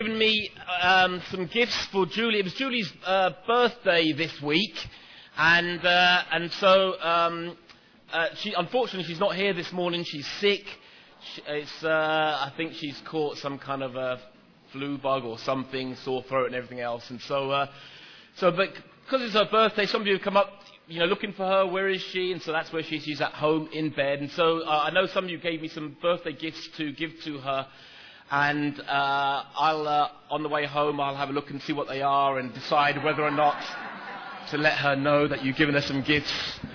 given me some gifts for Julie. It was Julie's birthday this week, and so unfortunately she's not here this morning. She's sick. I think she's caught some kind of a flu bug or something, sore throat and everything else. And but because it's her birthday, some of you have come up, looking for her. Where is she? And so that's where she is. She's at home in bed. And so I know some of you gave me some birthday gifts to give to her. And I'll, on the way home, I'll have a look and see what they are and decide whether or not to let her know that you've given her some gifts.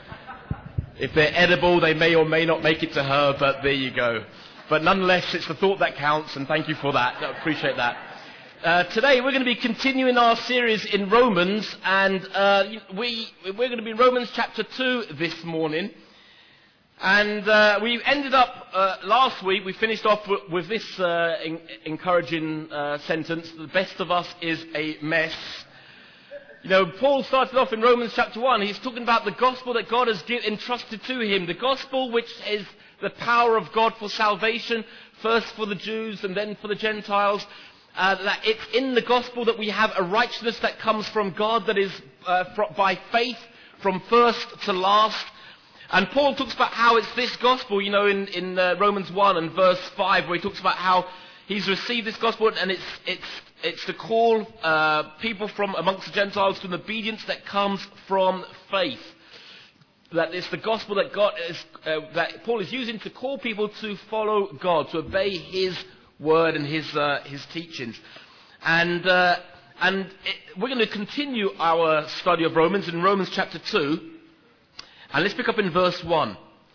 If they're edible, they may or may not make it to her, but there you go. But nonetheless, it's the thought that counts, and thank you for that. I appreciate that. Today, we're going to be continuing our series in Romans, and we're going to be in Romans chapter 2 this morning. And we ended up, last week, we finished off with this encouraging sentence: the best of us is a mess. Paul started off in Romans chapter 1. He's talking about the gospel that God has entrusted to him. The gospel which is the power of God for salvation, first for the Jews and then for the Gentiles. That it's in the gospel that we have a righteousness that comes from God, that is by faith from first to last. And Paul talks about how it's this gospel, in Romans 1 and verse 5, where he talks about how he's received this gospel, and it's to call people from amongst the Gentiles to an obedience that comes from faith. That it's the gospel that God is, that Paul is using to call people to follow God, to obey His word and His teachings. And we're going to continue our study of Romans in Romans chapter 2. And let's pick up in verse 1.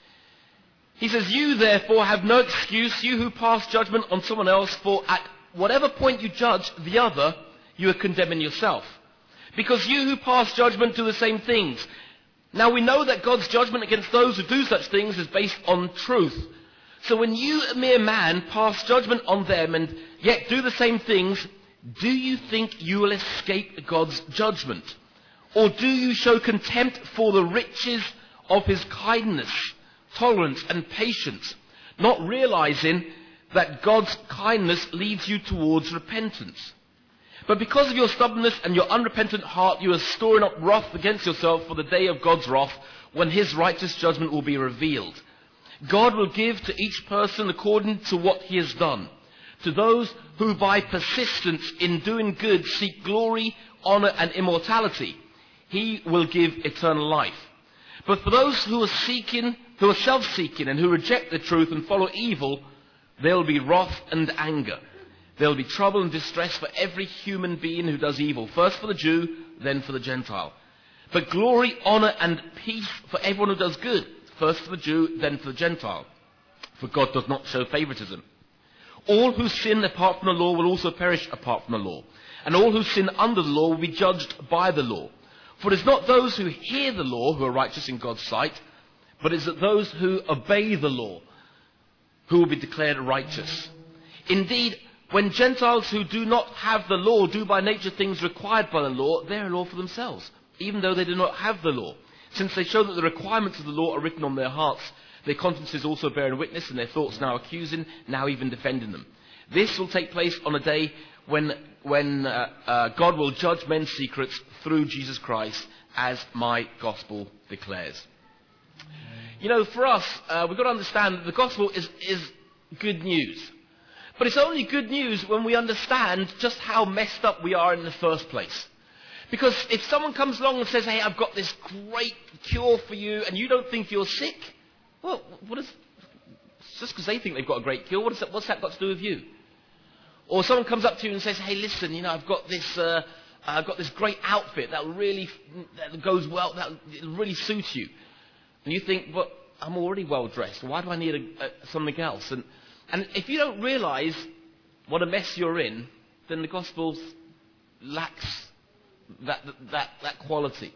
He says, "You therefore have no excuse, you who pass judgment on someone else, for at whatever point you judge the other, you are condemning yourself. Because you who pass judgment do the same things. Now we know that God's judgment against those who do such things is based on truth. So when you, a mere man, pass judgment on them and yet do the same things, do you think you will escape God's judgment? Or do you show contempt for the riches of His kindness, tolerance and patience, not realizing that God's kindness leads you towards repentance? But because of your stubbornness and your unrepentant heart, you are storing up wrath against yourself for the day of God's wrath, when His righteous judgment will be revealed. God will give to each person according to what he has done. To those who by persistence in doing good seek glory, honor and immortality, He will give eternal life. But for those who are self-seeking and who reject the truth and follow evil, there will be wrath and anger. There will be trouble and distress for every human being who does evil, first for the Jew, then for the Gentile. But glory, honor and peace for everyone who does good, first for the Jew, then for the Gentile. For God does not show favoritism. All who sin apart from the law will also perish apart from the law. And all who sin under the law will be judged by the law. For it is not those who hear the law who are righteous in God's sight, but it is those who obey the law who will be declared righteous. Indeed, when Gentiles who do not have the law do by nature things required by the law, they are a law for themselves, even though they do not have the law. Since they show that the requirements of the law are written on their hearts, their consciences also bearing witness, and their thoughts now accusing, now even defending them. This will take place on a day when God will judge men's secrets through Jesus Christ, as my gospel declares." For us, we've got to understand that the gospel is good news. But it's only good news when we understand just how messed up we are in the first place. Because if someone comes along and says, "Hey, I've got this great cure for you," and you don't think you're sick, well, just because they think they've got a great cure, what's that got to do with you? Or someone comes up to you and says, "Hey, listen, I've got this great outfit that goes well, that will really suit you." And you think, "But I'm already well dressed. Why do I need something else?" And if you don't realize what a mess you're in, then the gospel lacks that quality.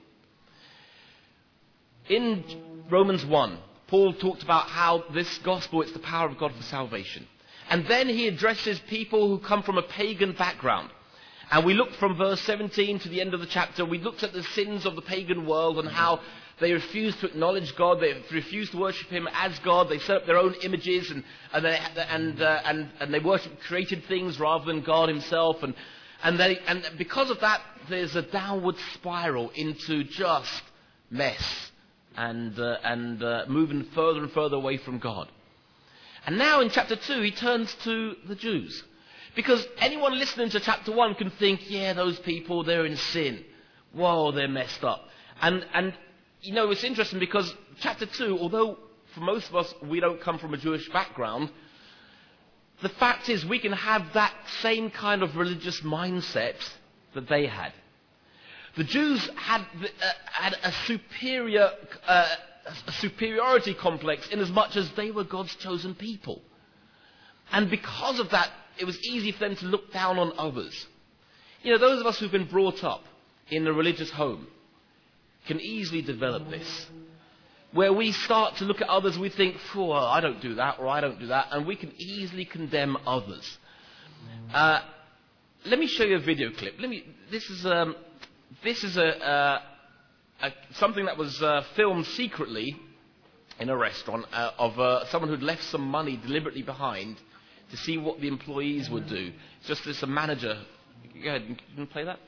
In Romans 1, Paul talked about how this gospel is the power of God for salvation. And then he addresses people who come from a pagan background. And we looked from verse 17 to the end of the chapter. We looked at the sins of the pagan world and how They refuse to acknowledge God. They refuse to worship Him as God. They set up their own images and they worship created things rather than God Himself. And because of that, there's a downward spiral into just mess and moving further and further away from God. And now in chapter 2, he turns to the Jews. Because anyone listening to chapter 1 can think, yeah, those people, they're in sin. Whoa, they're messed up. And you know, it's interesting because chapter 2, although for most of us we don't come from a Jewish background, the fact is we can have that same kind of religious mindset that they had. The Jews had a superiority complex in as much as they were God's chosen people. And because of that, it was easy for them to look down on others. You know, those of us who've been brought up in a religious home can easily develop this. Where we start to look at others, we think, oh, I don't do that, or I don't do that, and we can easily condemn others. Let me show you a video clip. This is something that was filmed secretly in a restaurant of someone who'd left some money deliberately behind to see what the employees would do. Just as a manager. Go ahead, you can play that?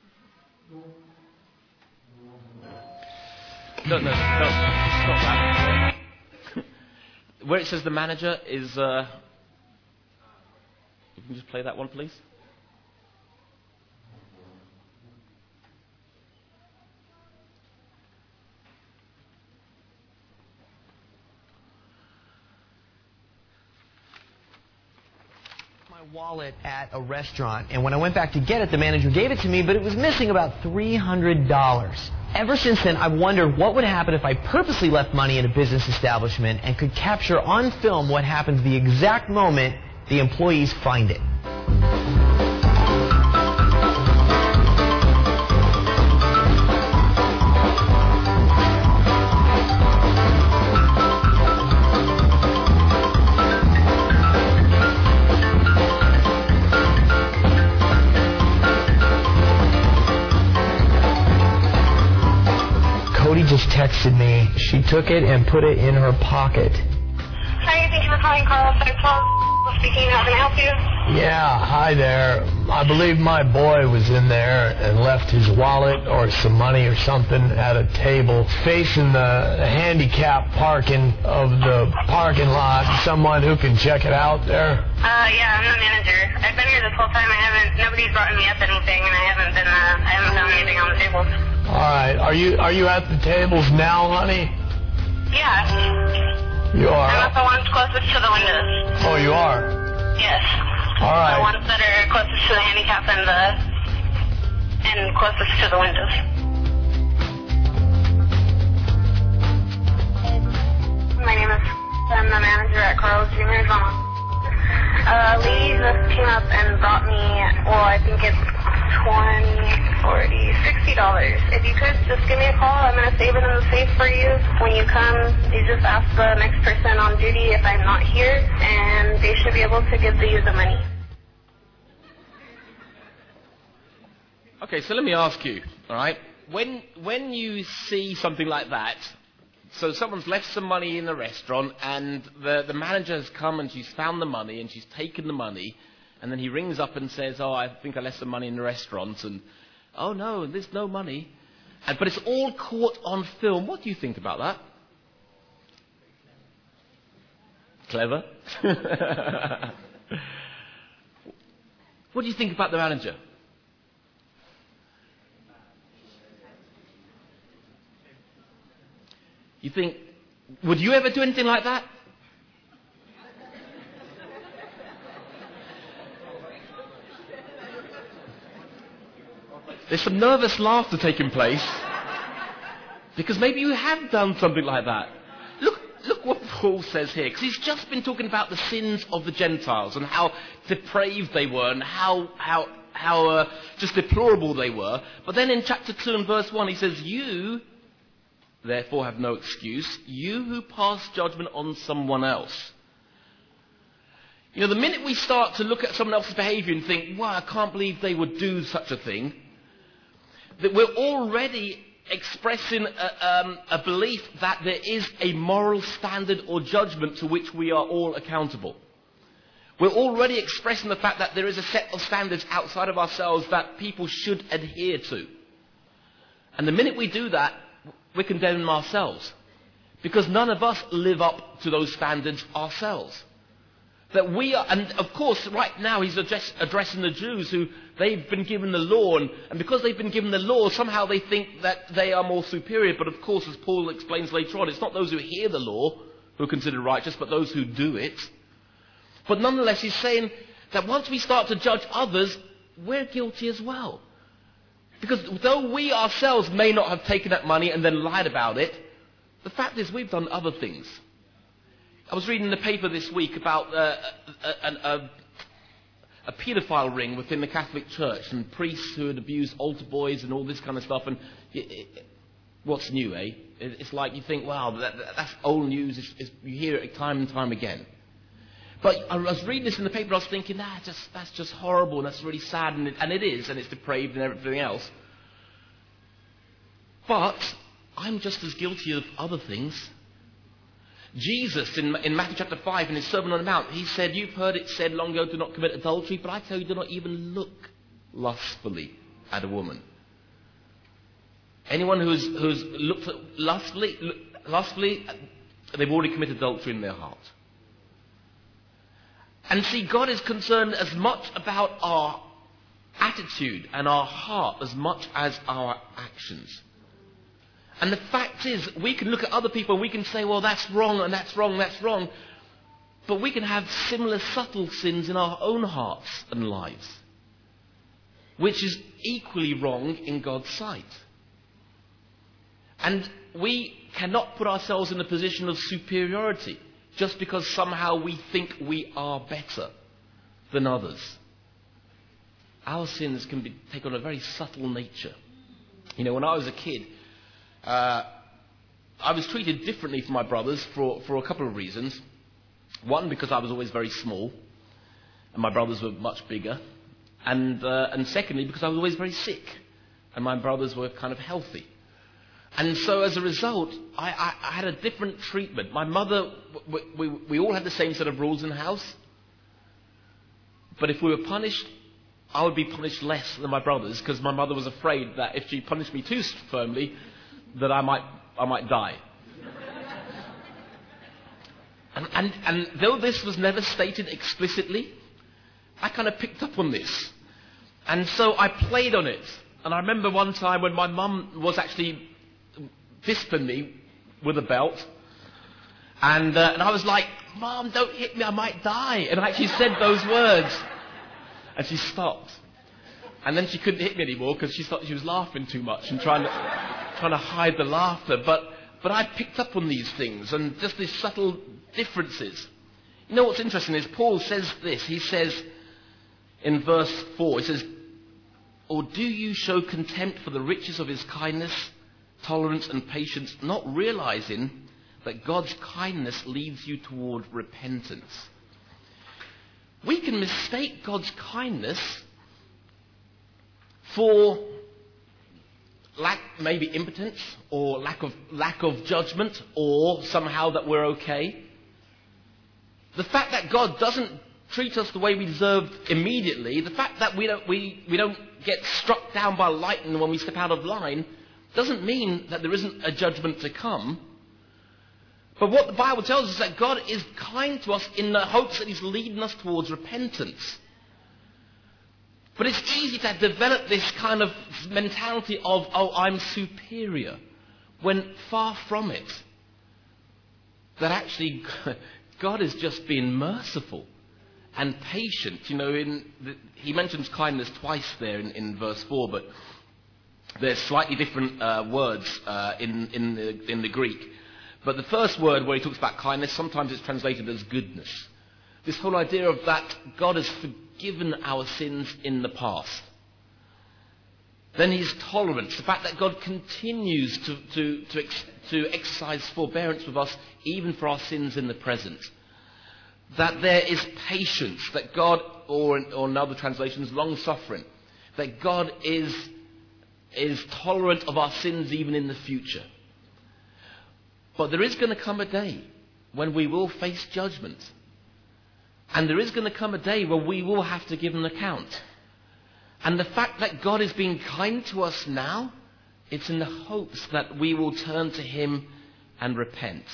No, stop that. Where it says the manager is... you can just play that one, please? Wallet at a restaurant, and when I went back to get it, the manager gave it to me, but it was missing about $300. Ever since then, I've wondered what would happen if I purposely left money in a business establishment and could capture on film what happens the exact moment the employees find it. Just texted me. She took it and put it in her pocket. Hi, thank you for calling Carl. Speaking. How can I help you? Yeah, hi there. I believe my boy was in there and left his wallet or some money or something at a table facing the handicap parking of the parking lot. Someone who can check it out there? Yeah, I'm the manager. I've been here this whole time. Nobody's brought me up anything, and I haven't found anything on the tables. All right. Are you at the tables now, honey? Yeah. You are? I'm at the ones closest to the windows. Oh, you are? Yes. All right. The ones that are closest to the handicap and closest to the windows. My name is... I'm the manager at Carl's Jr.'s lady just came up and brought me, well, I think it's $20, $40, $60. If you could just give me a call, I'm going to save it in the safe for you. When you come, you just ask the next person on duty if I'm not here, and they should be able to give you the money. Okay, so let me ask you, all right? When you see something like that, so someone's left some money in the restaurant, and the manager has come and she's found the money and she's taken the money, and then he rings up and says, oh, I think I left some money in the restaurant, and oh no, there's no money. But it's all caught on film. What do you think about that? Clever. What do you think about the manager? You think, would you ever do anything like that? There's some nervous laughter taking place because maybe you have done something like that. Look what Paul says here, because he's just been talking about the sins of the Gentiles and how depraved they were and how just deplorable they were. But then in chapter 2 and verse 1 he says, you therefore have no excuse, you who pass judgment on someone else. You know, the minute we start to look at someone else's behavior and think, wow, I can't believe they would do such a thing, that we're already expressing a belief that there is a moral standard or judgment to which we are all accountable. We're already expressing the fact that there is a set of standards outside of ourselves that people should adhere to. And the minute we do that, we're condemning ourselves. Because none of us live up to those standards ourselves. That we are, and of course, right now he's addressing the Jews who they've been given the law, and because they've been given the law, somehow they think that they are more superior. But of course, as Paul explains later on, it's not those who hear the law who are considered righteous, but those who do it. But nonetheless, he's saying that once we start to judge others, we're guilty as well. Because though we ourselves may not have taken that money and then lied about it, the fact is we've done other things. I was reading the paper this week about a paedophile ring within the Catholic Church and priests who had abused altar boys and all this kind of stuff. And what's new, eh? It's like you think, wow, that's old news. You hear it time and time again. But I was reading this in the paper and I was thinking, that's just horrible and that's really sad. And it is, and it's depraved and everything else. But I'm just as guilty of other things. Jesus, in Matthew chapter 5, in his Sermon on the Mount, he said, you've heard it said long ago, do not commit adultery, but I tell you, do not even look lustfully at a woman. Anyone who's looked at lustfully, they've already committed adultery in their heart. And see, God is concerned as much about our attitude and our heart as much as our actions. And the fact is, we can look at other people and we can say, well, that's wrong and that's wrong and that's wrong. But we can have similar subtle sins in our own hearts and lives, which is equally wrong in God's sight. And we cannot put ourselves in a position of superiority just because somehow we think we are better than others. Our sins can take on a very subtle nature. You know, when I was a kid, I was treated differently from my brothers for a couple of reasons. One, because I was always very small, and my brothers were much bigger. And secondly, because I was always very sick, and my brothers were kind of healthy. And so as a result, I had a different treatment. My mother, we all had the same set of rules in the house. But if we were punished, I would be punished less than my brothers, because my mother was afraid that if she punished me too firmly, that I might die. And though this was never stated explicitly, I kind of picked up on this. And so I played on it. And I remember one time when my mum was actually disciplining me with a belt. And I was like, Mom, don't hit me, I might die. And I actually said those words. And she stopped. And then she couldn't hit me anymore because she thought she was laughing too much and trying to hide the laughter. But I picked up on these things and just these subtle differences. You know what's interesting is Paul says this. He says in verse 4, he says, or do you show contempt for the riches of his kindness, tolerance and patience, not realizing that God's kindness leads you toward repentance? We can mistake God's kindness for maybe impotence or lack of judgment, or somehow that we're okay. The fact that God doesn't treat us the way we deserve immediately, the fact that we don't get struck down by lightning when we step out of line, doesn't mean that there isn't a judgment to come. But what the Bible tells us is that God is kind to us in the hopes that he's leading us towards repentance. But it's easy to develop this kind of mentality of, oh, I'm superior, when far from it. That actually God is just being merciful and patient. You know, he mentions kindness twice there in verse 4, but there's slightly different words in the Greek. But the first word where he talks about kindness, sometimes it's translated as goodness. This whole idea of that God has forgiven our sins in the past. Then his tolerance, the fact that God continues to exercise forbearance with us even for our sins in the present. That there is patience, that God, or in other translations, long-suffering. That God is is tolerant of our sins even in the future. But there is going to come a day when we will face judgment. And there is going to come a day when we will have to give an account. And the fact that God is being kind to us now, it's in the hopes that we will turn to him and repent.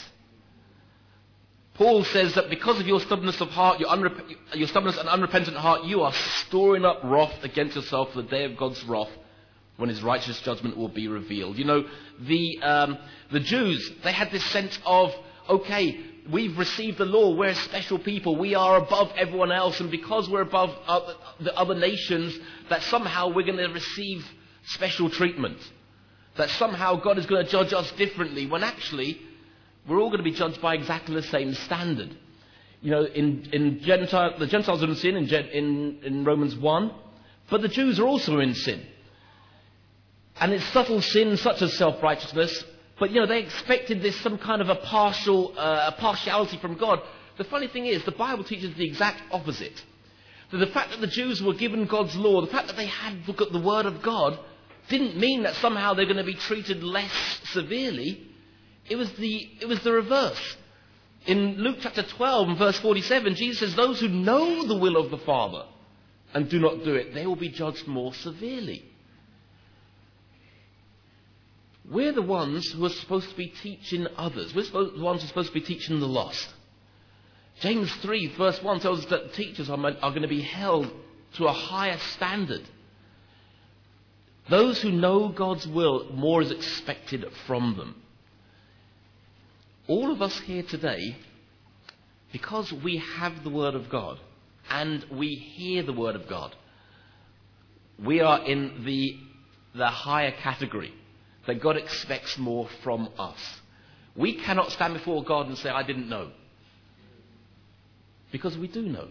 Paul says that because of your stubbornness of heart, your stubbornness and unrepentant heart, you are storing up wrath against yourself for the day of God's wrath, when his righteous judgment will be revealed. You know, the Jews, they had this sense of, okay, we've received the law, we're a special people, we are above everyone else, and because we're above the other nations, that somehow we're going to receive special treatment. That somehow God is going to judge us differently, when actually we're all going to be judged by exactly the same standard. You know, the Gentiles are in sin in Romans 1, but the Jews are also in sin. And it's subtle sins such as self-righteousness, but you know, they expected this some kind of a partiality from God. The funny thing is, the Bible teaches the exact opposite. That the fact that the Jews were given God's law, the fact that they had looked at the Word of God, didn't mean that somehow they're going to be treated less severely. It was the reverse. In Luke chapter 12 and verse 47, Jesus says, those who know the will of the Father and do not do it, they will be judged more severely. We're the ones who are supposed to be teaching others. We're the ones who are supposed to be teaching the lost. James 3 verse 1 tells us that teachers are going to be held to a higher standard. Those who know God's will, more is expected from them. All of us here today, because we have the Word of God and we hear the Word of God, we are in the higher category, that God expects more from us. We cannot stand before God and say, I didn't know. Because we do know.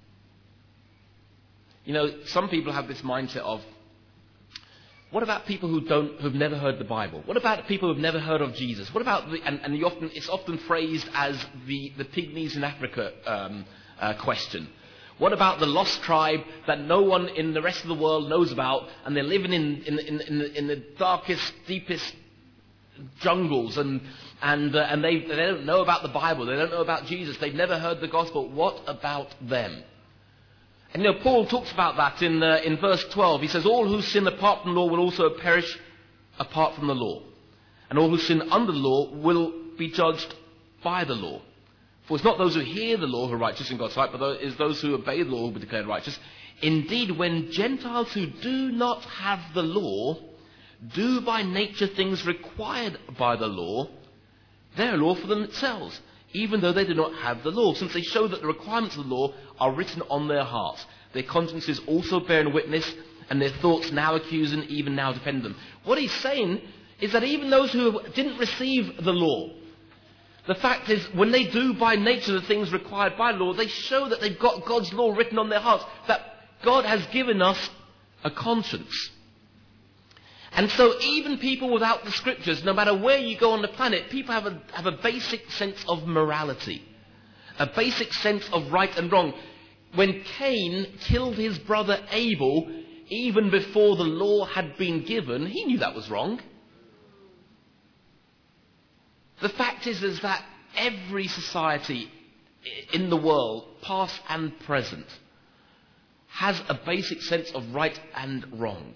You know, some people have this mindset of, what about people who've never heard the Bible? What about people who've never heard of Jesus? What about it's often phrased as the pygmies in Africa question. What about the lost tribe that no one in the rest of the world knows about, and they're living in the darkest, deepest jungles, and they don't know about the Bible, they don't know about Jesus, they've never heard the gospel. What about them? And you know, Paul talks about that in verse 12. He says, all who sin apart from the law will also perish apart from the law. And all who sin under the law will be judged by the law. For it's not those who hear the law who are righteous in God's sight, but it is those who obey the law who will be declared righteous. Indeed, when Gentiles who do not have the law do by nature things required by the law, they are law for themselves, even though they do not have the law, since they show that the requirements of the law are written on their hearts. Their consciences also bearing witness, and their thoughts now accuse and even now defend them. What he's saying is that even those who didn't receive the law, the fact is, when they do by nature the things required by law, they show that they've got God's law written on their hearts, that God has given us a conscience. And so even people without the scriptures, no matter where you go on the planet, people have a basic sense of morality, a basic sense of right and wrong. When Cain killed his brother Abel, even before the law had been given, he knew that was wrong. The fact is that every society in the world, past and present, has a basic sense of right and wrong.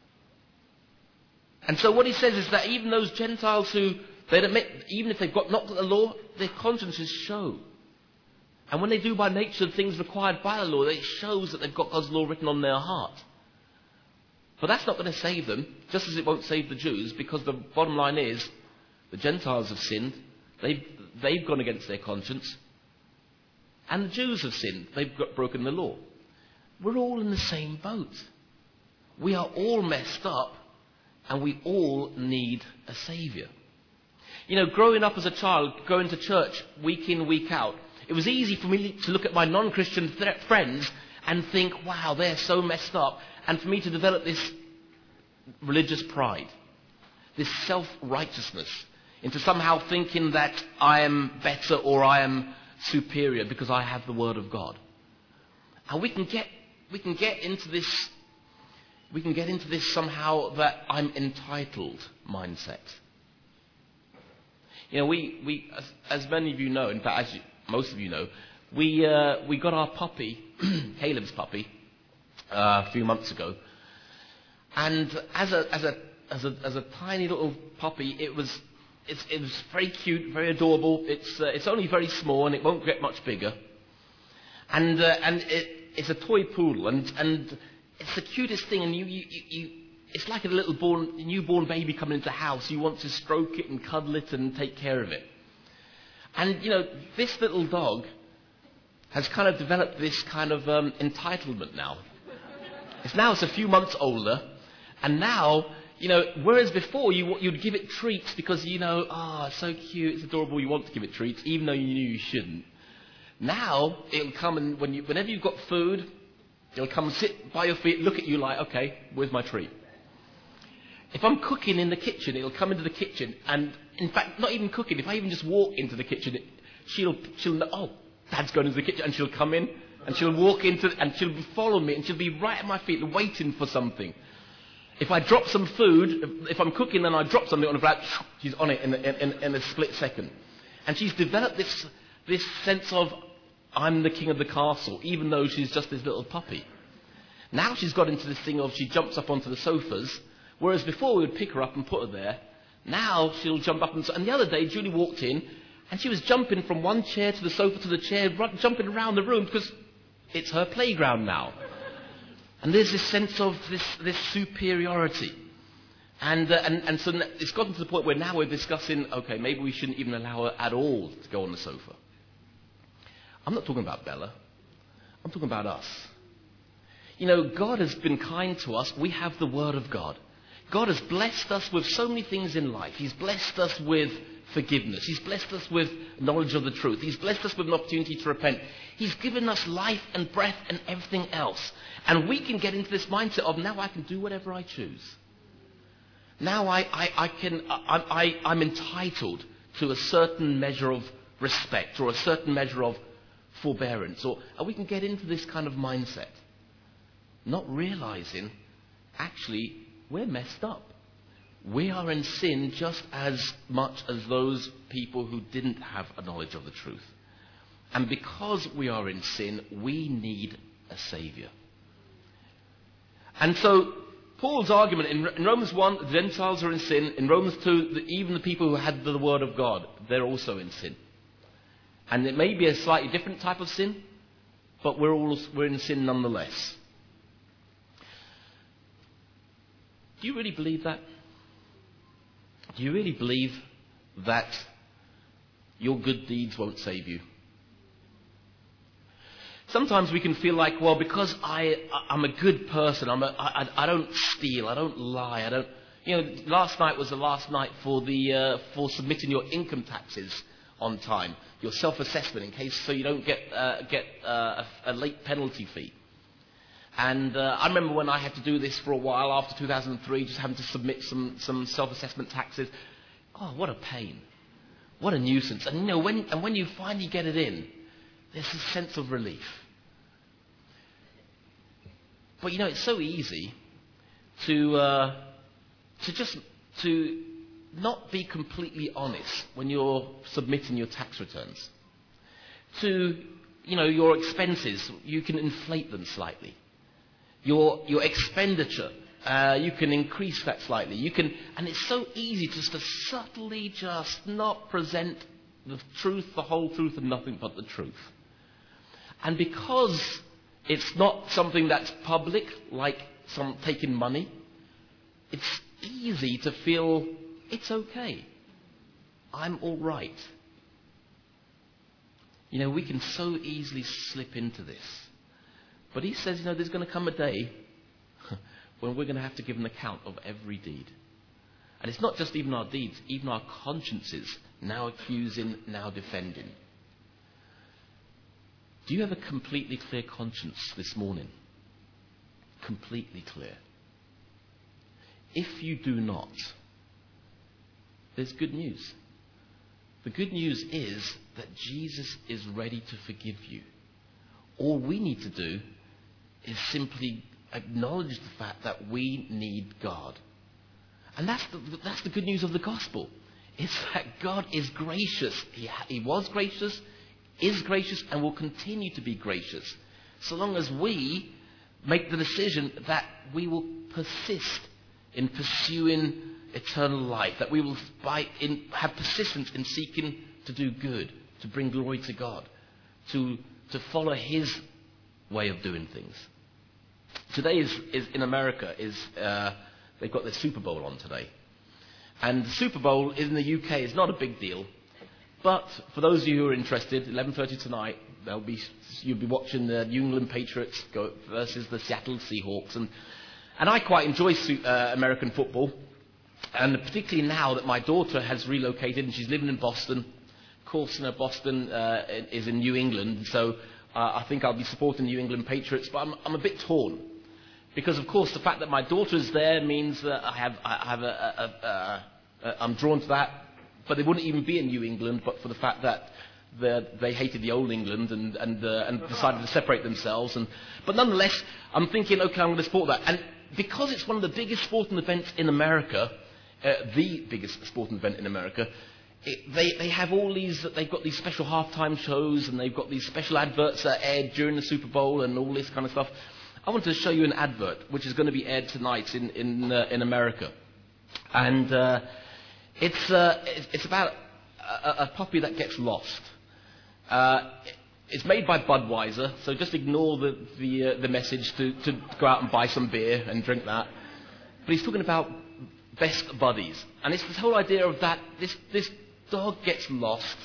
And so what he says is that even those Gentiles who, they admit, even if they've not got the law, their consciences show. And when they do by nature things required by the law, it shows that they've got God's law written on their heart. But that's not going to save them, just as it won't save the Jews, because the bottom line is, the Gentiles have sinned, they've gone against their conscience, and the Jews have sinned, they've broken the law. We're all in the same boat. We are all messed up, and we all need a saviour. You know, growing up as a child, going to church week in, week out, it was easy for me to look at my non-Christian friends and think, wow, they're so messed up, and for me to develop this religious pride, this self-righteousness, into somehow thinking that I am better or I am superior because I have the Word of God. And we can get into this we can get into this somehow that I'm entitled mindset. You know, we as many of you know, in fact, as most of you know, we got our puppy, Caleb's puppy, a few months ago, and as a tiny little puppy, it was very cute, very adorable. It's only very small, and it won't get much bigger, and it's a toy poodle, and it's the cutest thing, and it's like a little newborn baby coming into the house. You want to stroke it and cuddle it and take care of it. And, you know, this little dog has kind of developed this kind of entitlement now. It's a few months older, and now, you know, whereas before you'd give it treats because, you know, it's so cute, it's adorable, you want to give it treats, even though you knew you shouldn't. Now, it'll come and whenever you've got food, it'll come sit by your feet, look at you like, okay, where's my treat? If I'm cooking in the kitchen, it'll come into the kitchen, and in fact, not even cooking, if I even just walk into the kitchen, she'll know, oh, Dad's going into the kitchen, and she'll come in, and she'll walk into, and she'll follow me, and she'll be right at my feet waiting for something. If I drop some food, if I'm cooking and I drop something on the flat, she's on it in a split second. And she's developed this sense of, I'm the king of the castle, even though she's just this little puppy. Now she's got into this thing of she jumps up onto the sofas, whereas before we would pick her up and put her there. Now she'll jump up, and the other day Julie walked in, and she was jumping from one chair to the sofa to the chair, jumping around the room because it's her playground now. And there's this sense of this superiority. And so it's gotten to the point where now we're discussing, okay, maybe we shouldn't even allow her at all to go on the sofa. I'm not talking about Bella. I'm talking about us. You know, God has been kind to us. We have the Word of God. God has blessed us with so many things in life. He's blessed us with forgiveness. He's blessed us with knowledge of the truth. He's blessed us with an opportunity to repent. He's given us life and breath and everything else. And we can get into this mindset of, now I can do whatever I choose. Now I'm entitled to a certain measure of respect or a certain measure of forbearance. Or we can get into this kind of mindset, not realizing, actually, we're messed up. We are in sin just as much as those people who didn't have a knowledge of the truth. And because we are in sin, we need a Saviour. And so, Paul's argument in Romans 1, the Gentiles are in sin. In Romans 2, even the people who had the Word of God, they're also in sin. And it may be a slightly different type of sin, but we're in sin nonetheless. Do you really believe that? Do you really believe that your good deeds won't save you? Sometimes we can feel like, well, because I'm a good person, I don't steal, I don't lie, I don't. You know, last night was the last night for submitting your income taxes on time, your self-assessment, in case so you don't get a late penalty fee. And I remember when I had to do this for a while after 2003, just having to submit some self-assessment taxes. Oh, what a pain. What a nuisance. And you know, when you finally get it in, there's a sense of relief. But you know, it's so easy to not be completely honest when you're submitting your tax returns. Your expenses, you can inflate them slightly. Your expenditure, you can increase that slightly. And it's so easy just to subtly just not present the truth, the whole truth, and nothing but the truth. And because it's not something that's public, like some taking money, it's easy to feel it's okay. I'm all right. You know, we can so easily slip into this. But he says, you know, there's going to come a day when we're going to have to give an account of every deed. And it's not just even our deeds, even our consciences, now accusing, now defending. Do you have a completely clear conscience this morning? Completely clear. If you do not, there's good news. The good news is that Jesus is ready to forgive you. All we need to do is simply acknowledge the fact that we need God. And that's the good news of the gospel. It's that God is gracious. He was gracious, is gracious, and will continue to be gracious, so long as we make the decision that we will persist in pursuing eternal life, that we will have persistence in seeking to do good, to bring glory to God, to follow His way of doing things. Today is in America they've got the Super Bowl on today, and the Super Bowl in the UK is not a big deal, but for those of you who are interested, 11:30 tonight you'll be watching the New England Patriots go versus the Seattle Seahawks, and I quite enjoy American football, and particularly now that my daughter has relocated and she's living in Boston. Of course, Boston is in New England, so I think I'll be supporting the New England Patriots, but I'm a bit torn. Because, of course, the fact that my daughter's there means that I'm drawn to that, but they wouldn't even be in New England, but for the fact that they hated the old England and decided to separate themselves. But nonetheless, I'm thinking, okay, I'm going to support that. And because it's one of the biggest sporting events in America, the biggest sporting event in America, they have all these, they've got these special halftime shows, and they've got these special adverts that are aired during the Super Bowl and all this kind of stuff. I wanted to show you an advert which is going to be aired tonight in America, and it's about a puppy that gets lost. It's made by Budweiser, so just ignore the message to go out and buy some beer and drink that. But he's talking about best buddies, and it's this whole idea of that this dog gets lost,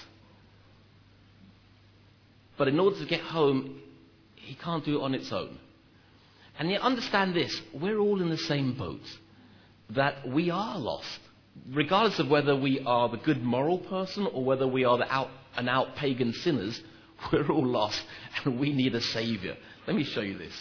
but in order to get home, he can't do it on its own. And yet understand this, we're all in the same boat, that we are lost. Regardless of whether we are the good moral person or whether we are the out-and-out pagan sinners, we're all lost and we need a saviour. Let me show you this.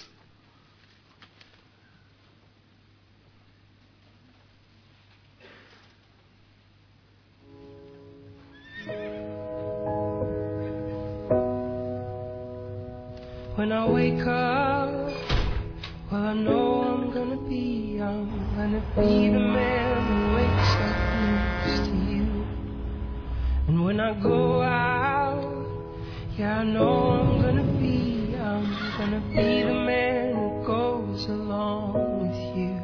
When I wake up, well, I know I'm gonna be the man who wakes up next to you. And when I go out, yeah, I know I'm gonna be the man who goes along with you.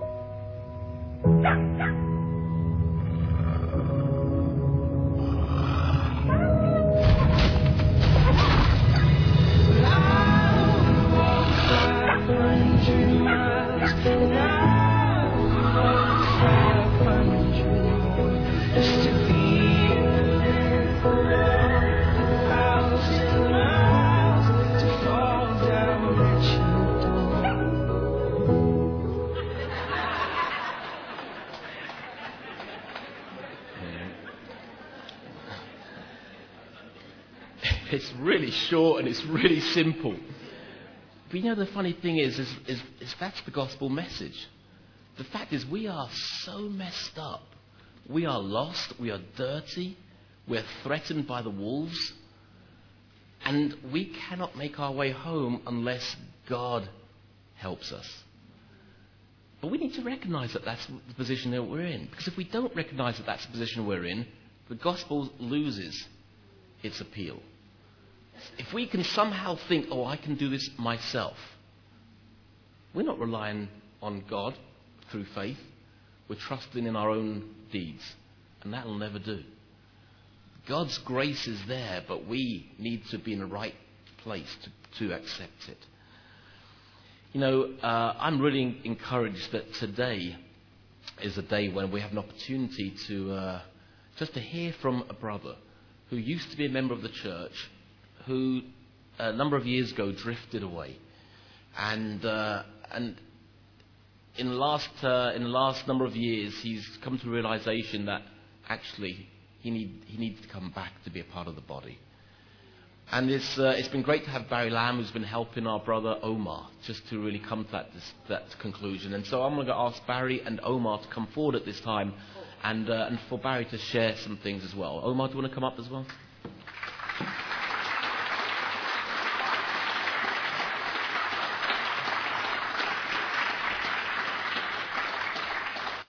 It's really short and it's really simple. But the funny thing is that's the gospel message. The fact is we are so messed up. We are lost. We are dirty. We're threatened by the wolves. And we cannot make our way home unless God helps us. But we need to recognize that that's the position that we're in. Because if we don't recognize that that's the position we're in, the gospel loses its appeal. If we can somehow think, oh, I can do this myself, we're not relying on God through faith. We're trusting in our own deeds. And that'll never do. God's grace is there, but we need to be in the right place to accept it. I'm really encouraged that today is a day when we have an opportunity to just to hear from a brother who used to be a member of the church, who a number of years ago drifted away, and in the last number of years he's come to the realization that actually he needs to come back to be a part of the body. And it's been great to have Barry Lamb, who's been helping our brother Omar just to really come to that conclusion. And so I'm going to ask Barry and Omar to come forward at this time, and for Barry to share some things as well. Omar, do you want to come up as well?